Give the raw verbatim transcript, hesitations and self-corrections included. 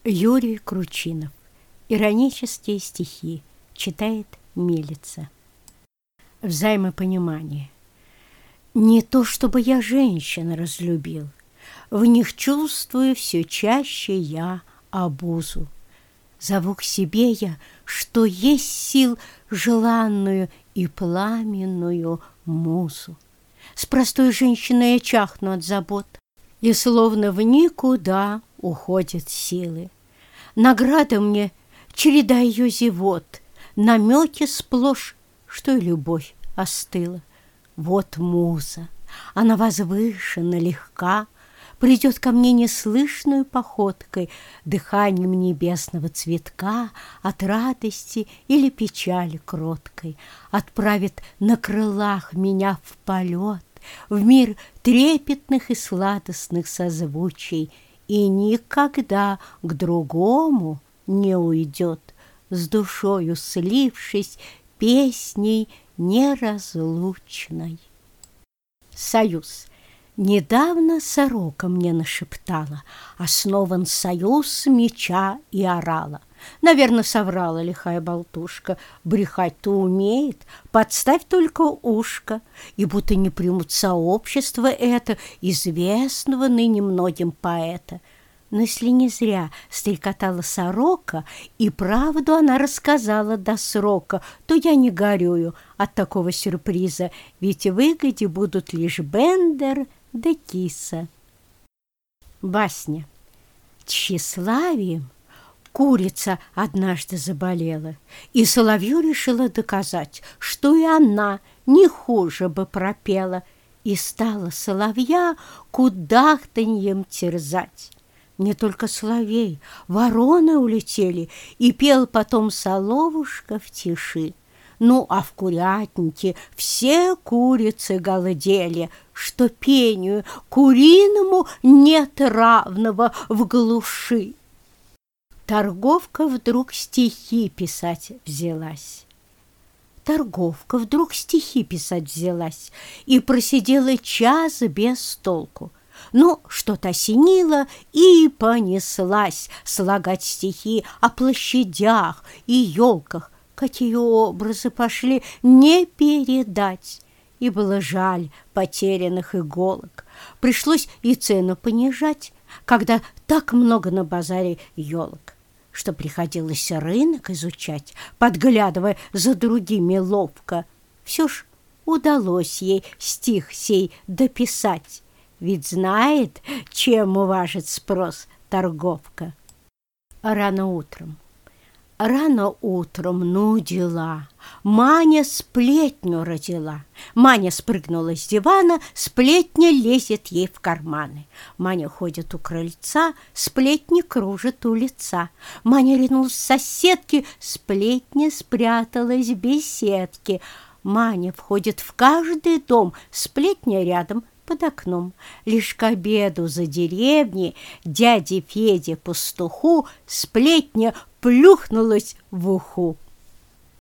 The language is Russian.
Юрий Кручинов. Иронические стихи. Читает Милица. Взаимопонимание. Не то чтобы я женщин разлюбил, в них чувствую все чаще я обузу. Зову к себе я, что есть сил, желанную и пламенную музу. С простой женщиной я чахну от забот, и словно в никуда уходят силы. Награда мне череда ее зевот, намеки сплошь, что и любовь остыла. Вот муза, она возвышена, легка, придет ко мне неслышной походкой, дыханием небесного цветка, от радости или печали кроткой, отправит на крылах меня в полет, в мир трепетных и сладостных созвучий, и никогда к другому не уйдет, с душою слившись песней неразлучной. Союз. Недавно сорока мне нашептала: основан союз меча и орала. Наверно, соврала лихая болтушка. Брехать-то умеет, подставь только ушко. И будто не примут сообщество это известного ныне многим поэта. Но если не зря стрекотала сорока, и правду она рассказала до срока, то я не горюю от такого сюрприза, ведь в выгоде будут лишь Бендер да киса. Басня. Тщеславием курица однажды заболела, и соловью решила доказать, что и она не хуже бы пропела, и стала соловья кудахтаньем терзать. Не только соловей, вороны улетели, и пел потом соловушка в тиши. Ну, а в курятнике все курицы галдели, что пению куриному нет равного в глуши. Торговка вдруг стихи писать взялась. Торговка вдруг стихи писать взялась и просидела час без толку. Ну, что-то осенило, и понеслась слагать стихи о площадях и елках. Какие образы пошли, не передать. И было жаль потерянных иголок. Пришлось и цену понижать, когда так много на базаре елок, что приходилось рынок изучать, подглядывая за другими ловко. Все ж удалось ей стих сей дописать. Ведь знает, чем уважит спрос торговка. Рано утром. Рано утром, ну дела, Маня сплетню родила. Маня спрыгнула с дивана, сплетня лезет ей в карманы. Маня ходит у крыльца, сплетни кружит у лица. Маня ринулась к соседке, сплетня спряталась в беседке. Маня входит в каждый дом, сплетня рядом под окном. Лишь к обеду за деревней дяде Феде пастуху сплетня плюхнулась в уху.